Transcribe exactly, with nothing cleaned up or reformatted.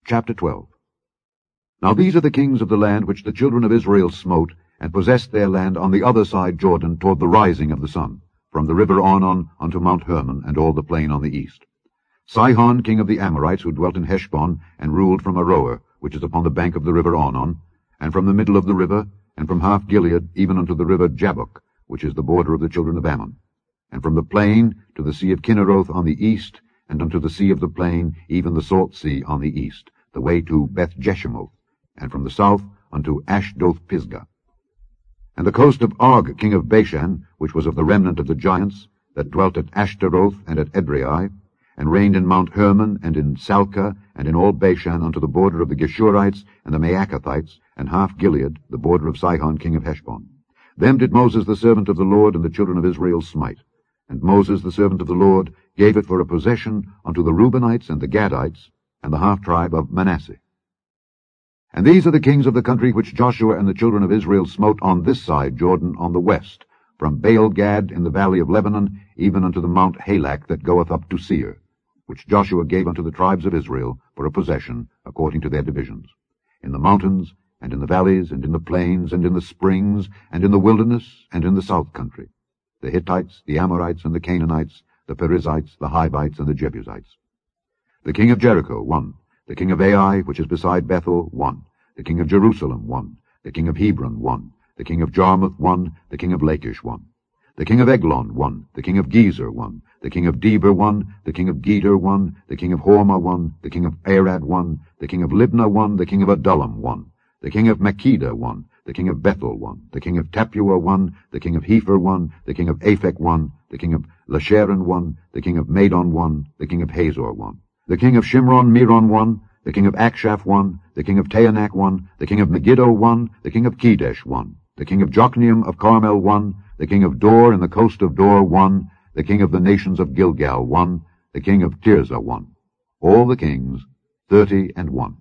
Chapter twelve. Now these are the kings of the land which the children of Israel smote, and possessed their land on the other side Jordan toward the rising of the sun, from the river Arnon unto Mount Hermon, and all the plain on the east. Sihon king of the Amorites, who dwelt in Heshbon, and ruled from Aroer, which is upon the bank of the river Arnon, and from the middle of the river, and from half Gilead, even unto the river Jabbok, which is the border of the children of Ammon, and from the plain to the sea of Kinneroth on the east, and unto the sea of the plain, even the salt sea on the east, the way to Beth-Jeshemoth, and from the south unto Ashdoth-Pisgah. And the coast of Og king of Bashan, which was of the remnant of the giants, that dwelt at Ashtaroth and at Edrei, and reigned in Mount Hermon, and in Salcah, and in all Bashan, unto the border of the Geshurites and the Maacathites, and half Gilead, the border of Sihon king of Heshbon. Them did Moses the servant of the Lord and the children of Israel smite. And Moses the servant of the Lord gave it for a possession unto the Reubenites and the Gadites, and the half-tribe of Manasseh. And these are the kings of the country which Joshua and the children of Israel smote on this side Jordan on the west, from Baal-Gad in the valley of Lebanon, even unto the Mount Halak that goeth up to Seir, which Joshua gave unto the tribes of Israel for a possession according to their divisions, in the mountains, and in the valleys, and in the plains, and in the springs, and in the wilderness, and in the south country, the Hittites, the Amorites, and the Canaanites, the Perizzites, the Hivites, and the Jebusites. The king of Jericho, one. The king of Ai, which is beside Bethel, one. The king of Jerusalem, one. The king of Hebron, one. The king of Jarmuth, one. The king of Lachish, one. The king of Eglon, one. The king of Gezer, one. The king of Deber, one. The king of Geder, one. The king of Hormah, one. The king of Arad, one. The king of Libnah, one. The king of Adullam, one. The king of Makkedah, one. The king of Bethel, one. The king of Tappuah, one. The king of Hepher, one. The king of Aphek, one. The king of Lasharon, one. The king of Madon, one. The king of Hazor, one. The king of Shimron, Meron, one. The king of Akshaph, one. The king of Taanach, one. The king of Megiddo, one. The king of Kedesh, one. The king of Jokneam of Carmel, one. The king of Dor in the coast of Dor, one. The king of the nations of Gilgal, one. The king of Tirzah, one. All the kings, thirty and one.